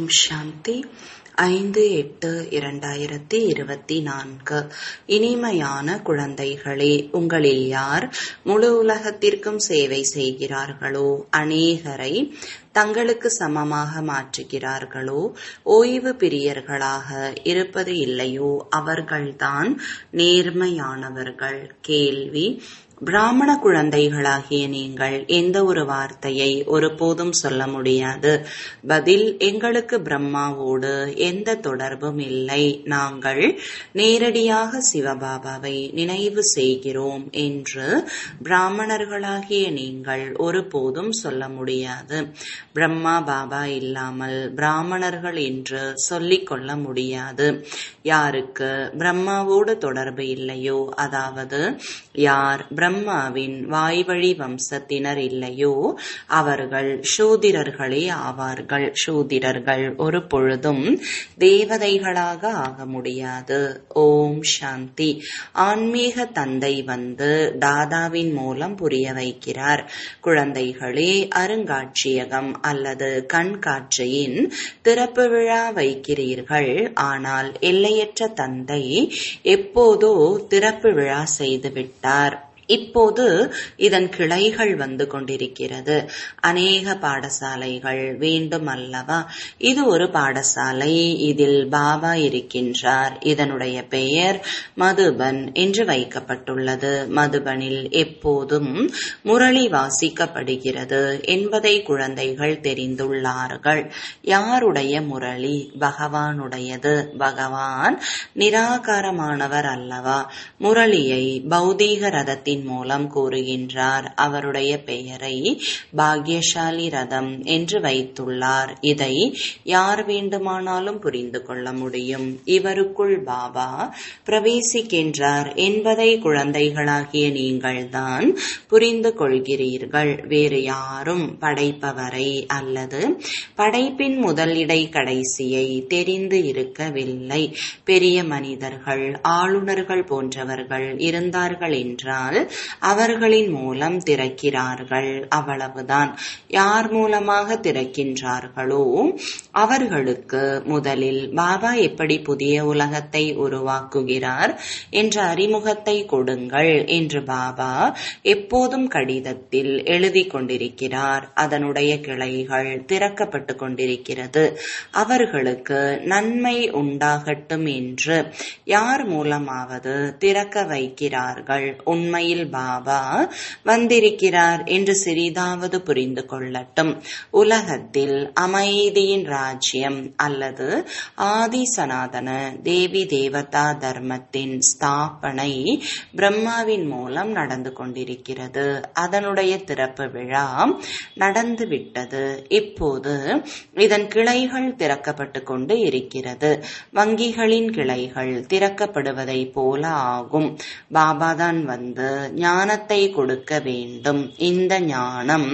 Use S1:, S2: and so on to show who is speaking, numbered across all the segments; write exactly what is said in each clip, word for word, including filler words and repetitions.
S1: ஓம் சாந்தி. ஐந்து எட்டு இரண்டாயிரத்தி இருபத்தி நான்கு. இனிமையான குழந்தைகளே, உங்களில் யார் முழு உலகத்திற்கும் சேவை செய்கிறார்களோ, அநேகரை தங்களுக்கு சமமாக மாற்றுகிறார்களோ, ஓய்வு பிரியர்களாக இருப்பது இல்லையோ, அவர்கள்தான் நேர்மையானவர்கள். கேள்வி: பிராமண குழந்தைகளாகிய நீங்கள் எந்த ஒரு வார்த்தையை ஒருபோதும் சொல்ல முடியாது. பதில்: எங்களுக்கு பிரம்மாவோடு எந்த தொடர்பும் இல்லை. நாங்கள் நேரடியாக சிவபாபாவை நினைவு செய்கிறோம் என்று பிராமணர்களாகிய நீங்கள் ஒருபோதும் சொல்ல முடியாது. பிரம்மா பாபா இல்லாமல் பிராமணர்கள் என்று சொல்லிக் கொள்ள முடியாது. யாருக்கு பிரம்மாவோடு தொடர்பு இல்லையோ, அதாவது யார் பிரம்மாவின் வாய்வழி வம்சத்தினர் இல்லையோ, அவர்கள் சூதிரர்களே ஆவார்கள். சூதிரர்கள் ஒரு பொழுதும் தேவதைகளாக ஆக முடியாது. ஓம் சாந்தி. ஆன்மீக தந்தை வந்து தாதாவின் மூலம் புரிய வைக்கிறார். குழந்தைகளே, அருங்காட்சியகம் அல்லது கண்காட்சியின் திறப்பு விழா வைக்கிறீர்கள். ஆனால் எல்லையற்ற தந்தை எப்போதோ திறப்பு விழா செய்துவிட்டார். இப்போது இதன் கிளைகள் வந்து கொண்டிருக்கிறது. அநேக பாடசாலைகள் வேண்டும் அல்லவா? இது ஒரு பாடசாலை. இதில் பாபா இருக்கின்றார். இதனுடைய பெயர் மதுபன் என்று வைக்கப்பட்டுள்ளது. மதுபனில் எப்போதும் முரளி வாசிக்கப்படுகிறது என்பதை குழந்தைகள் தெரிந்துள்ளார்கள். யாருடைய முரளி? பகவானுடையது. பகவான் நிராகாரமானவர் அல்லவா? முரளியை பௌதீக ரதத்தின் மூலம் கூறுகின்றார். அவருடைய பெயரை பாக்யசாலி ரதம் என்று வைத்துள்ளார். இதை யார் வேண்டுமானாலும் புரிந்து கொள்ள முடியும். இவருக்குள் பாபா பிரவேசிக்கின்றார் என்பதை குழந்தைகளாகிய நீங்கள்தான் புரிந்து கொள்கிறீர்கள். வேறு யாரும் படைப்பவரை அல்லது படைப்பின் முதல் இடை கடைசியை தெரிந்து இருக்கவில்லை. பெரிய மனிதர்கள், ஆளுநர்கள் போன்றவர்கள் இருந்தார்கள் என்றால் அவர்களின் மூலம் திறக்கிறார்கள். அவ்வளவுதான். யார் மூலமாக திறக்கின்றார்களோ அவர்களுக்கு முதலில் பாபா எப்படி புதிய உலகத்தை உருவாக்குகிறார் என்ற அறிமுகத்தை கொடுங்கள் என்று பாபா எப்போதும் கடிதத்தில் எழுதி கொண்டிருக்கிறார். அதனுடைய கிளைகள் திறக்கப்பட்டு கொண்டிருக்கிறது. அவர்களுக்கு நன்மை உண்டாகட்டும் என்று யார் மூலமாவது திறக்க வைக்கிறார்கள். உண்மையில் பாபா வந்திருக்கிறார் என்று சிறிதாவது புரிந்து கொள்ளட்டும். உலகத்தில் அமைதியின் ராஜ்யம் அல்லது ஆதி சனாதன தேவி தேவதா தர்மத்தின் ஸ்தாபனை பிரம்மாவின் மூலம் நடந்து கொண்டிருக்கிறது. அதனுடைய திறப்பு விழா நடந்துவிட்டது. இப்போது இதன் கிளைகள் திறக்கப்பட்டு கொண்டு இருக்கிறது. வங்கிகளின் கிளைகள் திறக்கப்படுவதை போல ஆகும். பாபாதான் வந்து ஞானத்தை கொடுக்க வேண்டும். இந்த ஞானம்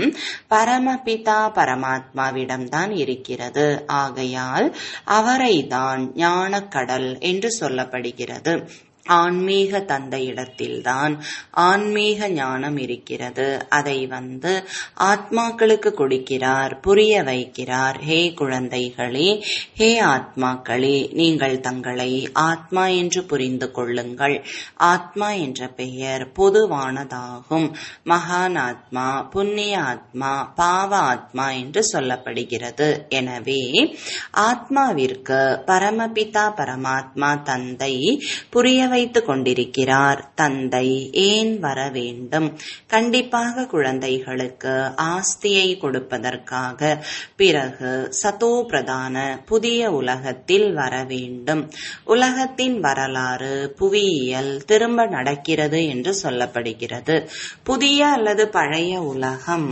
S1: பரமபிதா பரமாத்மாவிடம்தான் இருக்கிறது. ஆகையால் அவரைதான் ஞானக்கடல் என்று சொல்லப்படுகிறது. ஆன்மீக தந்தையிடத்தில்தான் ஆன்மீக ஞானம் இருக்கிறது. அதை வந்து ஆத்மாக்களுக்கு கொடுக்கிறார், புரிய வைக்கிறார். ஹே குழந்தைகளே, ஹே ஆத்மாக்களே, நீங்கள் தங்களை ஆத்மா என்று புரிந்து கொள்ளுங்கள். ஆத்மா என்ற பெயர் பொதுவானதாகும். மகான் ஆத்மா, புண்ணிய ஆத்மா, பாவ ஆத்மா என்று சொல்லப்படுகிறது. எனவே ஆத்மாவிற்கு பரமபிதா பரமாத்மா தந்தை புரிய வைத்துக் கொண்டிருக்கிறார். தந்தை ஏன் வர வேண்டும்? கண்டிப்பாக குழந்தைகளுக்கு ஆஸ்தியை கொடுப்பதற்காக. பிறகு சதோ பிரதான புதிய உலகத்தில் வர வேண்டும். உலகத்தின் வரலாறு, புவியியல் திரும்ப நடக்கிறது என்று சொல்லப்படுகிறது. புதிய அல்லது பழைய உலகம்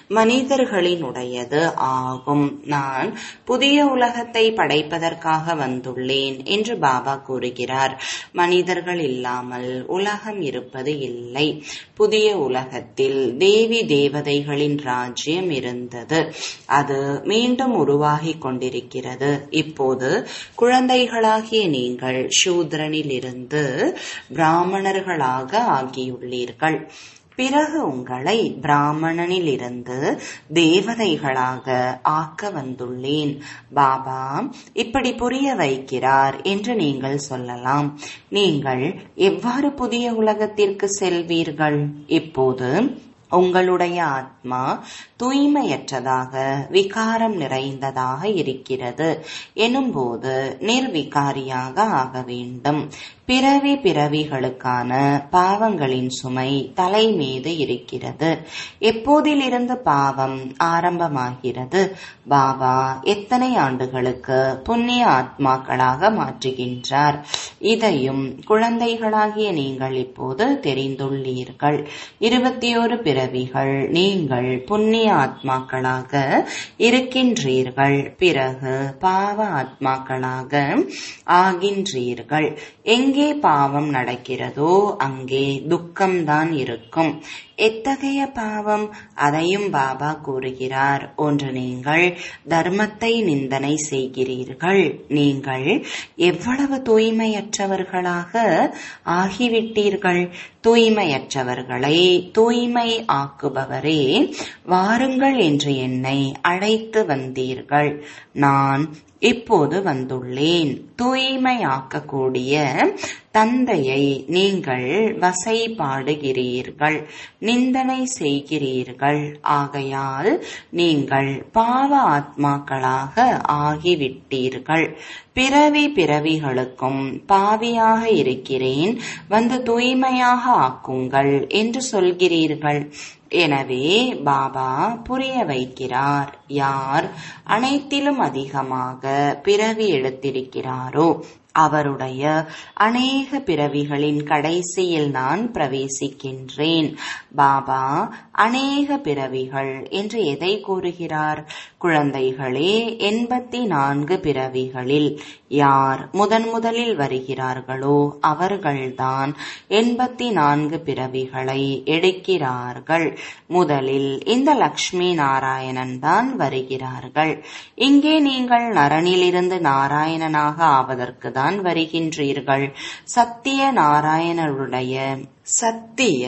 S1: மனிதர்களினுடையது ஆகும். நான் புதிய உலகத்தை படைப்பதற்காக வந்துள்ளேன் என்று பாபா கூறுகிறார். மனிதர்கள் இல்லாமல் உலகம் இருப்பது இல்லை. புதிய உலகத்தில் தேவி தேவதைகளின் ராஜ்யம் இருந்தது. அது மீண்டும் உருவாகி கொண்டிருக்கிறது. இப்போது குழந்தைகளாகிய நீங்கள் சூத்ரனில் இருந்து பிராமணர்களாக ஆகியுள்ளீர்கள். பிறகு உங்களை பிராமணனில் இருந்து தேவதைகளாக ஆக்க வந்துள்ளேன். பாபா இப்படி புரிய வைக்கிறார் என்று நீங்கள் சொல்லலாம். நீங்கள் எவ்வாறு புதிய உலகத்திற்கு செல்வீர்கள்? இப்போது உங்களுடைய ஆத்மா தூய்மையற்றதாக விகாரம் நிறைந்ததாக இருக்கிறது எனும்போது நிர்விகாரியாக ஆக வேண்டும். பிறவி பிறவிகளுக்கான பாவங்களின் சுமை தலை மீது இருக்கிறது. எப்போதிலிருந்து பாவம் ஆரம்பமாகிறது? பாபா எத்தனை ஆண்டுகளுக்கு புண்ணிய ஆத்மாக்களாக மாற்றுகின்றார்? இதையும் குழந்தைகளாகிய நீங்கள் இப்போது தெரிந்துள்ளீர்கள். இருபத்தி ஒரு பிறவிகள் நீங்கள் புண்ணிய ஆத்மாக்களாக இருக்கின்றீர்கள். பிறகு பாவ ஆத்மாக்களாக ஆகின்றீர்கள். எங்கே பாவம் நடக்கிறதோ அங்கே துக்கம்தான் இருக்கும். எத்தகைய பாவம்? அதையும் பாபா கூறுகிறார். ஒன்று, நீங்கள் தர்மத்தை நிந்தனை செய்கிறீர்கள். நீங்கள் எவ்வளவு தூய்மையற்றவர்களாக ஆகிவிட்டீர்கள். தூய்மையற்றவர்களை தூய்மை ஆக்குபவரே, வாருங்கள் என்று என்னை அழைத்து வந்தீர்கள். நான் இப்போது வந்துள்ளேன். தூய்மையாக்கக்கூடிய தந்தையை நீங்கள் வசைபாடுகிறீர்கள், நிந்தனை செய்கிறீர்கள். ஆகையால் நீங்கள் பாவ ஆத்மாக்களாக ஆகிவிட்டீர்கள். பிறவி பிறவிகளுக்கும் பாவியாக இருக்கிறேன், வந்து தூய்மையாக ஆக்குங்கள் என்று சொல்கிறீர்கள். எனவே பாபா புரிய வைக்கிறார். யார் அனைத்திலும் அதிகமாக பிறவி எடுத்திருக்கிறாரோ அவருடைய அநேக பிறவிகளின் கடைசியில் நான் பிரவேசிக்கின்றேன். பாபா அநேக பிறவிகள் என்று எதை கூறுகிறார்? குழந்தைகளே, எண்பத்தி நான்கு பிறவிகளில் யார் முதன் முதலில் வருகிறார்களோ அவர்கள்தான் எண்பத்தி நான்கு பிறவிகளை எடுக்கிறார்கள். முதலில் இந்த லக்ஷ்மி நாராயணன் தான் வருகிறார்கள். இங்கே நீங்கள் நரனிலிருந்து நாராயணனாக ஆவதற்கு தான் வருகின்றீர்கள். சத்திய நாராயணனுடைய சத்திய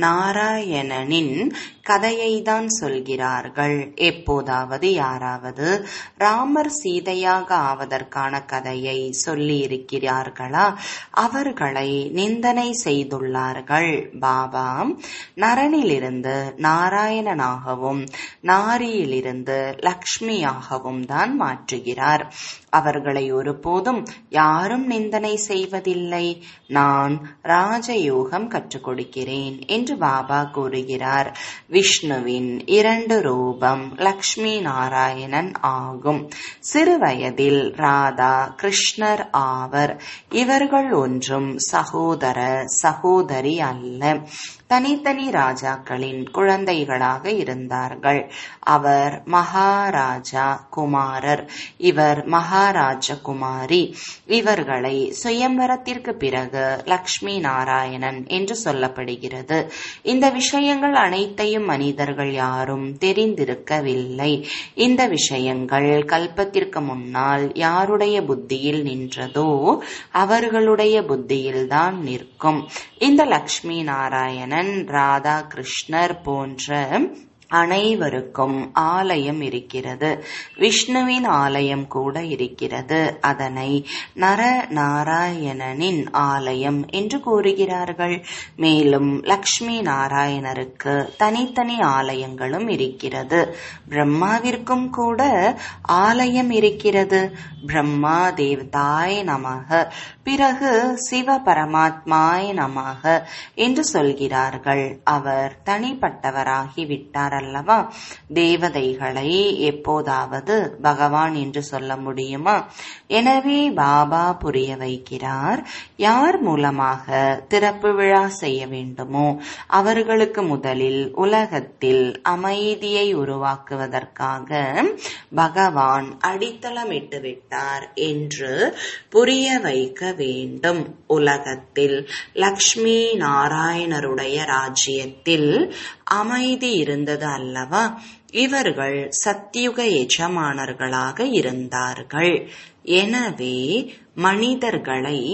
S1: நாராயணனின் கதையை தான் சொல்கிறார்கள். எப்போதாவது யாராவது ராமர் சீதையாக ஆவதற்கான கதையை சொல்லி இருக்கிறார்களா? அவர்களை நிந்தனை செய்துள்ளார்கள். பாபா நரனிலிருந்து நாராயணனாகவும் நாரியிலிருந்து லக்ஷ்மியாகவும் தான் மாற்றுகிறார். அவர்களை ஒருபோதும் யாரும் நிந்தனை செய்வதில்லை. நான் ராஜயோகம் கற்றுக் கொடுக்கிறேன் என்று பாபா கூறுகிறார். விஷ்ணுவின் இரண்டு ரூபம் லக்ஷ்மி நாராயணன் ஆகும். சிறுவயதில் ராதா கிருஷ்ணர் ஆவர். இவர்கள் ஒன்றும் சகோதர சகோதரி அல்ல. தனித்தனி ராஜாக்களின் குழந்தைகளாக இருந்தார்கள். அவர் மகாராஜா குமாரர், இவர் மகாராஜ குமாரி. இவர்களை சுயம்வரத்திற்கு பிறகு லக்ஷ்மி நாராயணன் என்று சொல்லப்படுகிறது. இந்த விஷயங்கள் அனைத்தையும் மனிதர்கள் யாரும் தெரிந்திருக்கவில்லை. இந்த விஷயங்கள் கல்பத்திற்கு முன்னால் யாருடைய புத்தியில் நின்றதோ அவர்களுடைய புத்தியில்தான் நிற்கும். இந்த லக்ஷ்மி நாராயணன் ராதா கிருஷ்ணர் போன்ற அனைவருக்கும் ஆலயம் இருக்கிறது. விஷ்ணுவின் ஆலயம் கூட இருக்கிறது. அதனை நர நாராயணனின் ஆலயம் என்று கூறுகிறார்கள். மேலும் லக்ஷ்மி நாராயணருக்கு தனித்தனி ஆலயங்களும் இருக்கிறது. பிரம்மாவிற்கும் கூட ஆலயம் இருக்கிறது. பிரம்மா தேவதாய நமக, பிறகு சிவ பரமாத்மாய நமக என்று சொல்கிறார்கள். அவர் தனிப்பட்டவராகி விட்டார் அல்லவா? தேவதைகளை எப்போதாவது பகவான் என்று சொல்ல முடியுமா? எனவே பாபா புரிய வைக்கிறார். யார் மூலமாக திறப்பு விழா செய்ய வேண்டுமோ அவர்களுக்கு முதலில் உலகத்தில் அமைதியை உருவாக்குவதற்காக பகவான் அடித்தளமிட்டு விட்டார் என்று புரிய வைக்க வேண்டும். உலகத்தில் லக்ஷ்மி நாராயணருடைய ராஜ்யத்தில் அமைதி இருந்தது அல்லவா? இவர்கள் சத்தியுக எஜமானர்களாக இருந்தார்கள். எனவே மனிதர்களை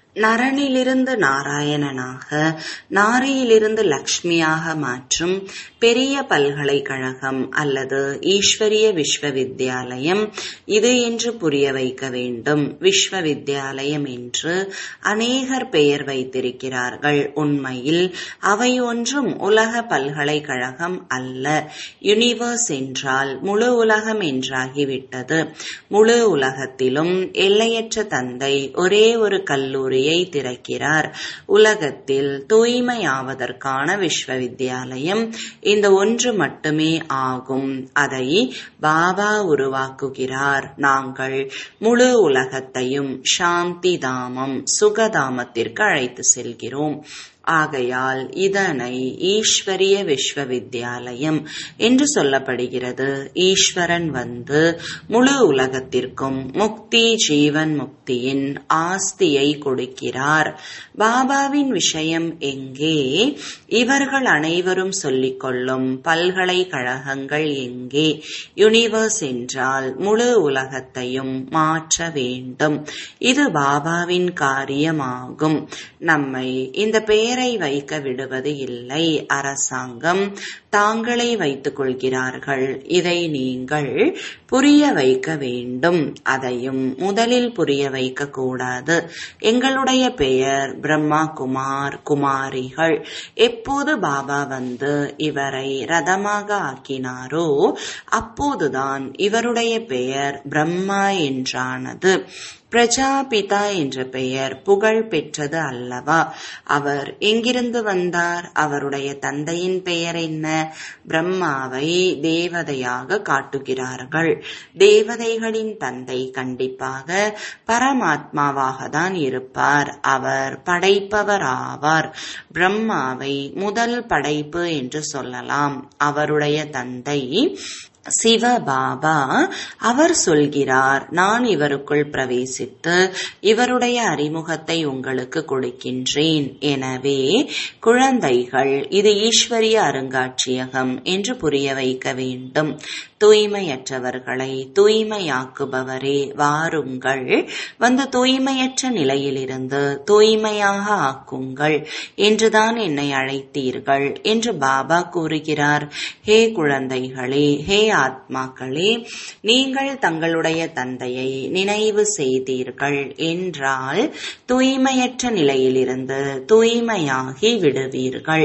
S1: நரனிலிருந்து நாராயணனாக, நாரியிலிருந்து லக்ஷ்மியாக மாற்றும் பெரிய பல்கலைக்கழகம் அல்லது ஈஸ்வரிய விஸ்வவித்யாலயம் இது என்று புரிய வைக்க வேண்டும். விஸ்வவித்யாலயம் என்று அநேகர் பெயர் வைத்திருக்கிறார்கள். உண்மையில் அவை ஒன்றும் உலக பல்கலைக்கழகம் அல்ல. யுனிவர்ஸ் என்றால் முழு உலகம் என்றாகிவிட்டது. முழு உலகத்திலும் எல்லையற்ற தந்தை ஒரே ஒரு கல்லூரி திறக்கிறார். உலகத்தில் தூய்மையாவதற்கான விஸ்வவித்யாலயம் இந்த ஒன்று மட்டுமே ஆகும். அதை பாபா உருவாக்குகிறார். நாங்கள் முழு உலகத்தையும் சாந்தி தாமம், சுகதாமத்திற்கு அழைத்து செல்கிறோம். ஆகையால் இதனை ஈஸ்வரிய விஸ்வவித்யாலயம் என்று சொல்லப்படுகிறது. ஈஸ்வரன் வந்து முழு உலகத்திற்கும் முக்தி, ஜீவன் முக்தியின் ஆஸ்தியை கொடுக்கிறார். பாபாவின் விஷயம் எங்கே? இவர்கள் அனைவரும் சொல்லிக் கொள்ளும் பல்கலைக்கழகங்கள் எங்கே? யூனிவர்ஸ் என்றால் முழு உலகத்தையும் மாற்ற வேண்டும். இது பாபாவின் காரியமாகும். நம்மை இந்த பெயரை வைக்க விடுவது இல்லை. அரசாங்கம் தாங்களே வைத்துக் கொள்கிறார்கள். இதை நீங்கள் புரிய வைக்க வேண்டும். அதையும் முதலில் புரிய வைக்க கூடாது. எங்களுடைய பெயர் பிரம்மா குமார், குமாரிகள். எப்போது பாபா வந்து இவரை ரதமாக ஆக்கினாரோ அப்போதுதான் இவருடைய பெயர் பிரம்மா என்றானது. பிரஜாபிதா என்ற பெயர் புகழ் பெற்றது அல்லவா? அவர் எங்கிருந்து வந்தார்? அவருடைய தந்தையின் பெயர் என்ன? பிரம்மாவை தேவதையாக காட்டுகிறார்கள். தேவதைகளின் தந்தை கண்டிப்பாக பரமாத்மாவாக தான் இருப்பார். அவர் படைப்பவர் ஆவார். பிரம்மாவை முதல் படைப்பு என்று சொல்லலாம். அவருடைய தந்தை சிவபாபா. அவர் சொல்கிறார், நான் இவருக்குள் பிரவேசித்து இவருடைய அறிமுகத்தை உங்களுக்கு கொடுக்கின்றேன். எனவே குழந்தைகள், இது ஈஸ்வரிய அருங்காட்சியகம் என்று புரிய வைக்க வேண்டும். தூய்மையற்றவர்களை தூய்மையாக்குபவரே வாருங்கள், வந்து தூய்மையற்ற நிலையிலிருந்து தூய்மையாக ஆக்குங்கள் என்றுதான் என்னை அழைத்தீர்கள் என்று பாபா கூறுகிறார். ஹே குழந்தைகளே, ஹே ஆத்மாக்களே, நீங்கள் தங்களுடைய தந்தையை நினைவு செய்தீர்கள் என்றால் தூய்மையற்ற நிலையிலிருந்து தூய்மையாகி விடுவீர்கள்.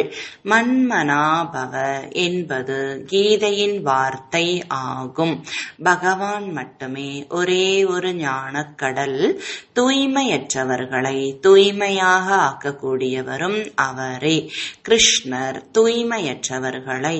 S1: மன்மனாபவ என்பது கீதையின் வார்த்தை ஆகும். பகவான் மட்டுமே ஒரே ஒரு ஞானக்கடல். தூய்மையற்றவர்களை தூய்மையாக ஆக்கக்கூடியவரும் அவரே. கிருஷ்ணர் தூய்மையற்றவர்களை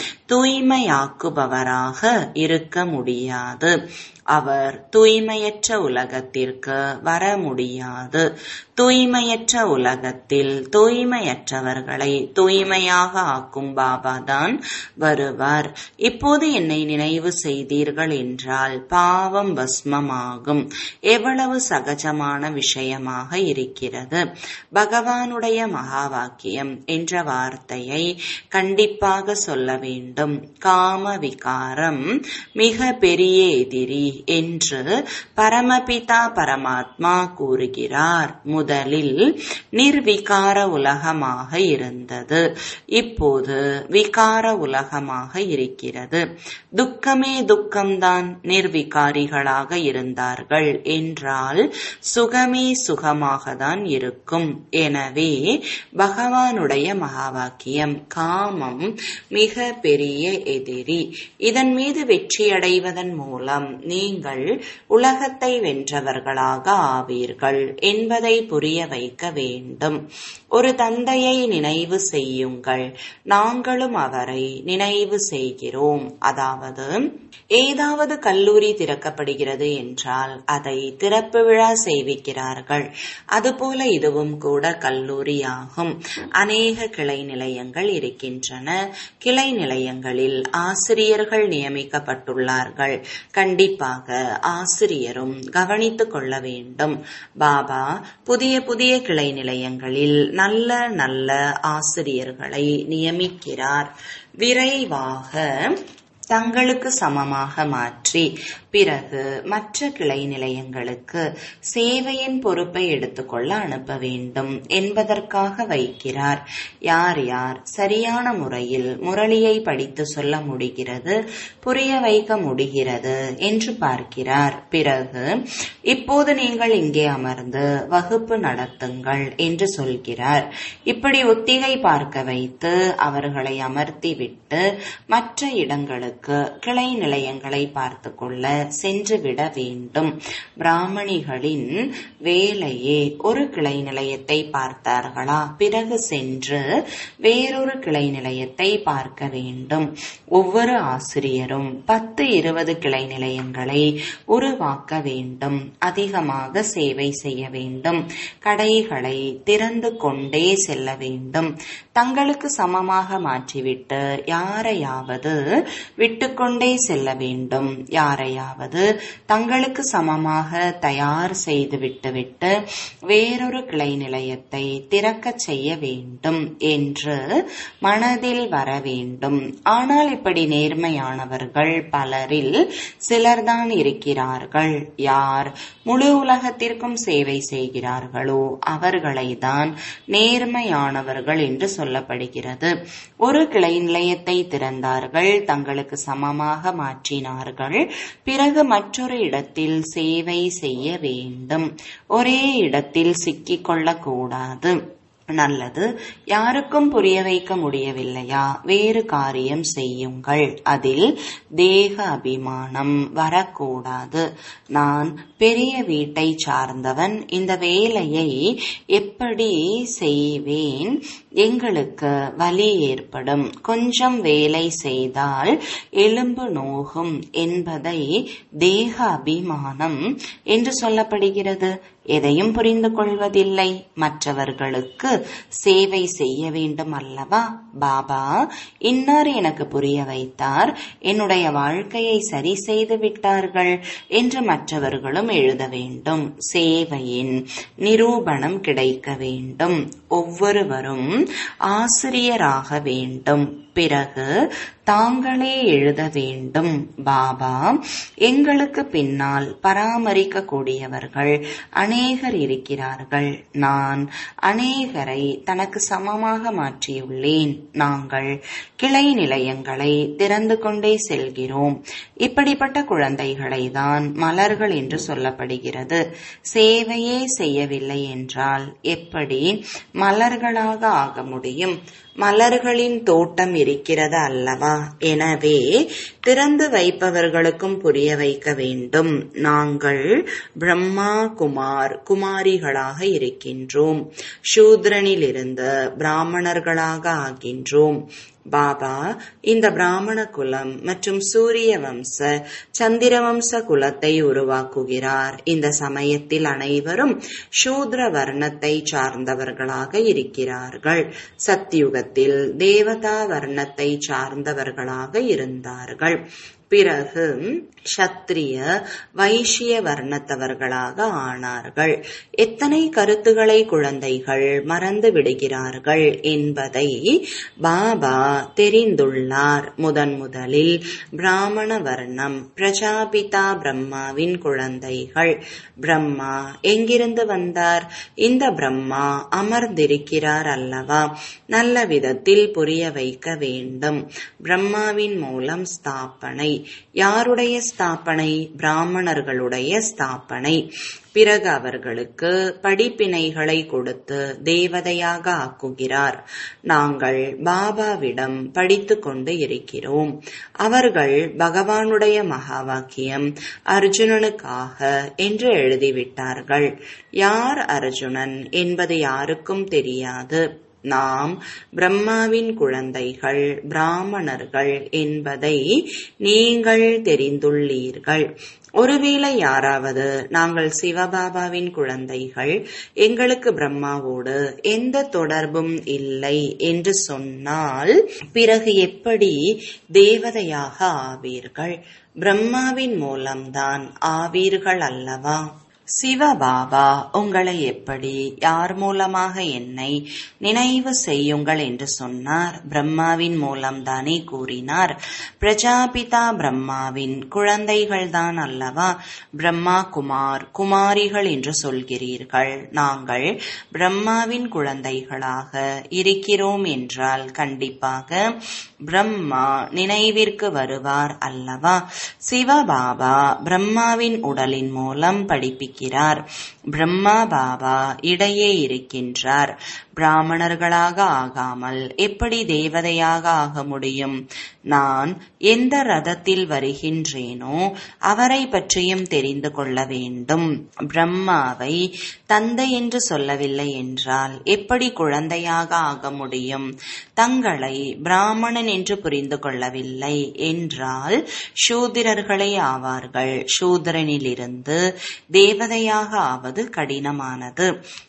S1: தூய்மையாக்குபவராக இருக்க முடியாது. அவர் தூய்மையற்ற உலகத்திற்கு வர முடியாது. தூய்மையற்ற உலகத்தில் தூய்மையற்றவர்களை தூய்மையாக ஆக்கும் பாபாதான் வருவார். இப்போது என்னை நினைவு செய்தீர்கள் என்றால் பாவம் பஸ்மமாகும். எவ்வளவு சகஜமான விஷயமாக இருக்கிறது. பகவானுடைய மகா வாக்கியம் என்ற வார்த்தையை கண்டிப்பாக சொல்ல வேண்டும். காம விகாரம் மிக பெரிய எதிரி என்று பரமபிதா பரமாத்மா கூறுகிறார். முதலில் நிர்விகார உலகமாக இருந்தது, இப்போது விகார உலகமாக இருக்கிறது. துக்கமே துக்கம்தான். நிர்விகாரிகளாக இருந்தார்கள் என்றால் சுகமே சுகமாக தான் இருக்கும். எனவே பகவானுடைய மகா வாக்கியம், காமம் மிக பெரிய எதிரி. இதன் மீது வெற்றியடைவதன் மூலம் நீங்கள் உலகத்தை வென்றவர்களாக ஆவீர்கள் என்பதை புரிய வைக்க வேண்டும். ஒரு தந்தையை நினைவு செய்யுங்கள். நாங்களும் அவரை நினைவு செய்கிறோம். அதாவது ஏதாவது கல்லூரி திறக்கப்படுகிறது என்றால் அதை திறப்பு விழா செய்விக்கிறார்கள். அதுபோல இதுவும் கூட கல்லூரியாகும். அநேக கிளை நிலையங்கள் இருக்கின்றன. கிளை நிலையங்களில் ஆசிரியர்கள் நியமிக்கப்பட்டுள்ளார்கள். கண்டிப்பாக ஆசிரியரும் கவனித்துக் கொள்ள வேண்டும். பாபா புதிய புதிய கிளை நிலையங்களில் நல்ல நல்ல ஆசிரியர்களை நியமிக்கிறார். விரைவாக தங்களுக்கு சமமாக மாற்றி பிறகு மற்ற கிளை நிலையங்களுக்கு சேவையின் பொறுப்பை எடுத்துக்கொள்ள அனுப்ப வேண்டும் என்பதற்காக வைக்கிறார். யார் யார் சரியான முறையில் முரளியை படித்து சொல்ல முடிகிறது, புரிய வைக்க முடிகிறது என்று பார்க்கிறார். பிறகு இப்போது நீங்கள் இங்கே அமர்ந்து வகுப்பு நடத்துங்கள் என்று சொல்கிறார். இப்படி ஒத்திகை பார்க்க வைத்து அவர்களை அமர்த்தி விட்டு மற்ற இடங்களுக்கு கிளை நிலையங்களை பார்த்து கொள்ள சென்று விட வேண்டும். பிராமணிகளின் வேலையே ஒரு கிளை நிலையத்தை பார்த்தார்களா, பிறகு சென்று வேறொரு கிளை நிலையத்தை பார்க்க வேண்டும். ஒவ்வொரு ஆசிரியரும் பத்து இருபது கிளை நிலையங்களை உருவாக்க வேண்டும். அதிகமாக சேவை செய்ய வேண்டும். கடைகளை திறந்து கொண்டே செல்ல வேண்டும். தங்களுக்கு சமமாக மாற்றிவிட்டு யாரையாவது விட்டுக்கொண்டே செல்ல வேண்டும். யாரையாவது தங்களுக்கு சமமாக தயார் செய்து விட்டுவிட்டு வேறொரு கிளை நிலையத்தை திறக்க செய்ய வேண்டும் என்று மனதில் வர வேண்டும். ஆனால் இப்படி நேர்மையானவர்கள் பலரில் சிலர்தான் இருக்கிறார்கள். யார் முழு உலகத்திற்கும் சேவை செய்கிறார்களோ அவர்களை தான் நேர்மையானவர்கள் என்று சொல்லப்படுகிறது. ஒரு கிளை நிலையத்தை திறந்தார்கள், தங்களுக்கு சமமாக மாற்றினார்கள். பிறகு மற்றொரு இடத்தில் சேவை செய்ய வேண்டும். ஒரே இடத்தில் சிக்கிக் கொள்ளக்கூடாது. நல்லது, யாருக்கும் புரிய வைக்க முடியவில்லையா, வேறு காரியம் செய்யுங்கள். அதில் தேக அபிமானம் வரக்கூடாது. நான் பெரிய வீட்டை சார்ந்தவன், இந்த வேலையை எப்படி செய்வேன், எங்களுக்கு வலி ஏற்படும், கொஞ்சம் வேலை செய்தால் எலும்பு நோகும் என்பதை தேக அபிமானம் என்று சொல்லப்படுகிறது. எதையும் புரிந்து கொள்வதில்லை. மற்றவர்களுக்கு சேவை செய்ய வேண்டும் அல்லவா? பாபா இன்னார் எனக்கு புரிய வைத்தார், என்னுடைய வாழ்க்கையை சரி செய்து விட்டார்கள் என்று மற்றவர்களும் எழுத வேண்டும். சேவையின் நிரூபணம் கிடைக்க வேண்டும். ஒவ்வொருவரும் ஆசிரியராக வேண்டும். பிறகு தாங்களே எழுத வேண்டும். பாபா எங்களுக்கு பின்னால் பராமரிக்க கூடியவர்கள் அநேகர் இருக்கிறார்கள். நான் அநேகரை தனக்கு சமமாக மாற்றியுள்ளேன். நாங்கள் கிளை நிலையங்களை திறந்து கொண்டே செல்கிறோம். இப்படிப்பட்ட குழந்தைகளை தான் மலர்கள் என்று சொல்லப்படுகிறது. சேவையே செய்யவில்லை என்றால் எப்படி மலர்களாக ஆக முடியும்? மலர்களின் தோட்டம் இருக்கிறது அல்லவா? எனவே திறந்து வைப்பவர்களுக்கும் புரிய வைக்க வேண்டும். நாங்கள் பிரம்மா குமார் குமாரிகளாக இருக்கின்றோம். சூத்ரனிலிருந்து பிராமணர்களாக ஆகின்றோம். பாபா இந்த பிராமண குலம் மற்றும் சூரிய வம்ச சந்திரவம்ச குலத்தை உருவாக்குகிறார். இந்த சமயத்தில் அனைவரும் சூத்ர வர்ணத்தை சார்ந்தவர்களாக இருக்கிறார்கள். சத்யுகத்தில் தேவதா வர்ணத்தை சார்ந்தவர்களாக இருந்தார்கள். பிறகு சத்திரிய வைஷ்ய வர்ணத்தவர்களாக ஆனார்கள். எத்தனை கருத்துக்களை குழந்தைகள் மறந்து விடுகிறார்கள் என்பதை பாபா தெரிந்துள்ளார். முதன் முதலில் பிராமண வர்ணம் பிரஜாபிதா பிரம்மாவின் குழந்தைகள். பிரம்மா எங்கிருந்து வந்தார்? இந்த பிரம்மா அமர்ந்திருக்கிறார் அல்லவா? நல்ல விதத்தில் புரிய வைக்க வேண்டும். பிரம்மாவின் மூலம் ஸ்தாபனை. யாருடைய ஸ்தாபனை? பிராமணர்களுடைய ஸ்தாபனை. பிறகு அவர்களுக்கு படிப்பினைகளை கொடுத்து தேவதையாக ஆக்குகிறார். நாங்கள் பாபாவிடம் படித்து கொண்டு இருக்கிறோம். அவர்கள் பகவானுடைய மகா வாக்கியம் அர்ஜுனனுக்காக என்று எழுதிவிட்டார்கள். யார் அர்ஜுனன் என்பது யாருக்கும் தெரியாது. நாம் பிரம்மாவின் குழந்தைகள், பிராமணர்கள் என்பதை நீங்கள் தெரிந்துள்ளீர்கள். ஒருவேளை யாராவது நாங்கள் சிவபாபாவின் குழந்தைகள், எங்களுக்கு பிரம்மாவோடு எந்த தொடர்பும் இல்லை என்று சொன்னால் பிறகு எப்படி தேவதையாக ஆவீர்கள்? பிரம்மாவின் மூலம்தான் ஆவீர்கள் அல்லவா? சிவபாபா உங்களை எப்படி யார் மூலமாக என்னை நினைவு செய்யுங்கள் என்று சொன்னார்? பிரம்மாவின் மூலம்தானே கூறினார். பிரஜாபிதா பிரம்மாவின் குழந்தைகள்தான் அல்லவா பிரம்மா குமார் குமாரிகள் என்று சொல்கிறீர்கள். நாங்கள் பிரம்மாவின் குழந்தைகளாக இருக்கிறோம் என்றால் கண்டிப்பாக பிரம்மா நினைவிற்கு வருவார் அல்லவா? சிவபாபா பிரம்மாவின் உடலின் மூலம் படிப்பிக்கிறார். பிரம்மா பாபா இடையே இருக்கின்றார். பிராமணர்களாக ஆகாமல் எப்படி தேவதையாக ஆக முடியும்? நான் எந்த ரதத்தில் வருகின்றேனோ அவரை பற்றியும் தெரிந்து கொள்ள வேண்டும். பிரம்மாவை தந்தை என்று சொல்லவில்லை என்றால் எப்படி குழந்தையாக ஆக முடியும்? தங்களை பிராமணன் என்று புரிந்து கொள்ளவில்லை என்றால் சூத்திரர்களே ஆவார்கள். சூத்திரனிலிருந்து தேவதையாக ஆவது கடினமானது.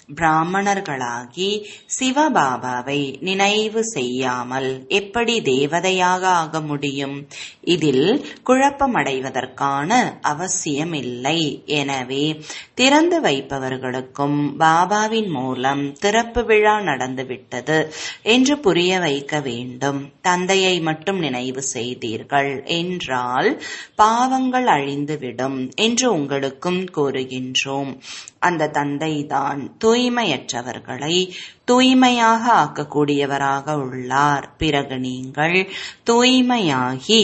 S1: பிராமணர்களாகி சிவபாபாவை நினைவு செய்யாமல் எப்படி தேவதையாக ஆக முடியும்? இதில் குழப்பமடைவதற்கான அவசியமில்லை. எனவே திறந்து வைப்பவர்களுக்கும் பாபாவின் மூலம் திறப்பு விழா நடந்துவிட்டது என்று புரிய வைக்க வேண்டும். தந்தையை மட்டும் நினைவு செய்தீர்கள் என்றால் பாவங்கள் அழிந்துவிடும் என்று உங்களுக்கும் கூறுகின்றோம். அந்த தந்தைதான் தூய்மையற்றவர்களை தூய்மையாக ஆக்கக்கூடியவராக உள்ளார். பிறகு நீங்கள் தூய்மையாகி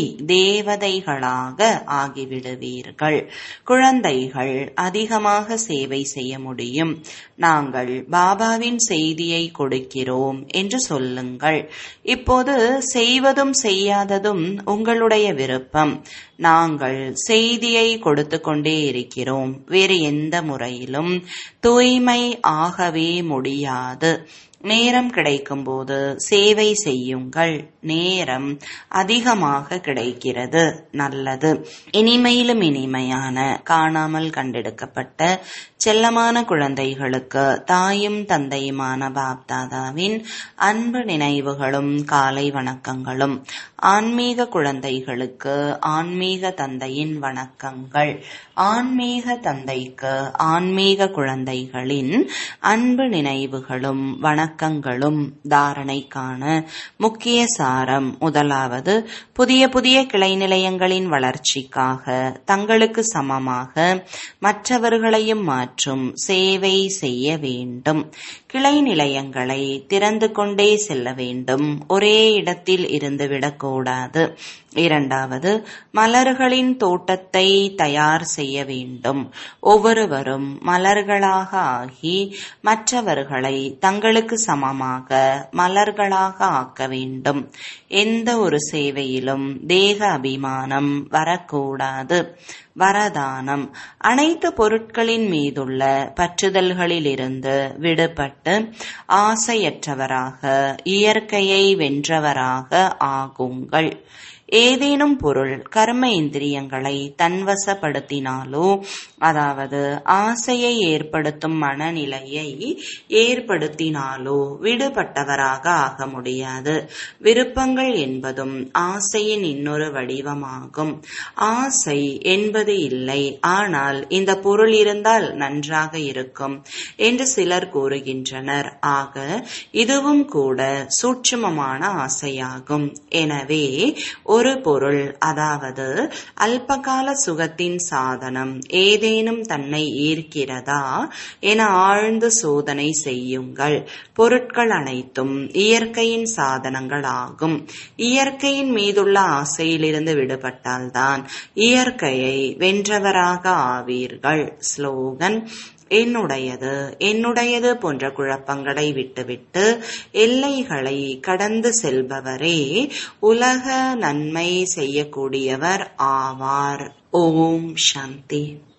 S1: தேவதைகளாக ஆகிவிடுவீர்கள். குழந்தைகள் அதிகமாக சேவை செய்ய முடியும். நாங்கள் பாபாவின் செய்தியை கொடுக்கிறோம் என்று சொல்லுங்கள். இப்போது செய்வதும் செய்யாததும் உங்களுடைய விருப்பம். நாங்கள் செய்தியை கொடுத்து கொண்டே இருக்கிறோம். வேறு எந்த முறையிலும் தூய்மை ஆகவே முடியாது. நேரம் கிடைக்கும் போது சேவை செய்யுங்கள். நேரம் அதிகமாக கிடைக்கிறது. நல்லது. இனிமையிலும் இனிமையான காணாமல் கண்டெடுக்கப்பட்ட செல்லமான குழந்தைகளுக்கு தாயும் தந்தையுமான பாப்தாதாவின் அன்பு நினைவுகளும் காலை வணக்கங்களும். ஆன்மீக குழந்தைகளுக்கு ஆன்மீக தந்தையின் வணக்கங்கள். ஆன்மீக தந்தைக்கு ஆன்மீக குழந்தைகளின் அன்பு நினைவுகளும் வணக்கங்களும். தாரணைக்கான முக்கிய சாரம். முதலாவது, புதிய புதிய கிளை நிலையங்களின் வளர்ச்சிக்காக தங்களுக்கு சமமாக மற்றவர்களையும் மாற்றும் சேவை செய்ய வேண்டும். கிளை நிலையங்களை திறந்து கொண்டே செல்ல வேண்டும். ஒரே இடத்தில் இருந்துவிடக்கூடாது. இரண்டாவது, மலர்களின் தோட்டத்தை தயார் செய்ய வேண்டும். ஒவ்வொருவரும் மலர்களாக ஆகி மற்றவர்களை தங்களுக்கு சமமாக மலர்களாக ஆக்க வேண்டும். எந்த ஒரு சேவையிலும் தேக அபிமானம் வரக்கூடாது. வரதானம். அனைத்து பொருட்களின் மீதுள்ள பற்றுதல்களிலிருந்து விடுபட்டு ஆசையற்றவராக இயற்கையை வென்றவராக ஆகுங்கள். ஏதேனும் பொருள் கர்ம இந்திரியங்களை தன்வசப்படுத்தினாலோ, அதாவது ஆசையை ஏற்படுத்தும் மனநிலையை ஏற்படுத்தினாலோ விடுபட்டவராக ஆக முடியாது. விருப்பங்கள் என்பதும் ஆசையின் இன்னொரு வடிவமாகும். ஆசை என்பது இல்லை, ஆனால் இந்த பொருள் இருந்தால் நன்றாக இருக்கும் என்று சிலர் கூறுகின்றனர். ஆக இதுவும் கூட சூட்சுமமான ஆசையாகும். எனவே ஒரு பொருள், அதாவது அல்பகால சுகத்தின் சாதனம் ஏதேனும் தன்னை ஈர்க்கிறதா என ஆழ்ந்து சோதனை செய்யுங்கள். பொருட்கள் அனைத்தும் இயற்கையின் சாதனங்கள் ஆகும். இயற்கையின் மீதுள்ள ஆசையிலிருந்து விடுபட்டால்தான் இயற்கையை வென்றவராக ஆவீர்கள். ஸ்லோகன். என்னுடையது என்னுடையது போன்ற குழப்பங்களை விட்டுவிட்டு எல்லைகளை கடந்து செல்பவரே உலக நன்மை செய்யக்கூடியவர் ஆவார். ஓம் சாந்தி.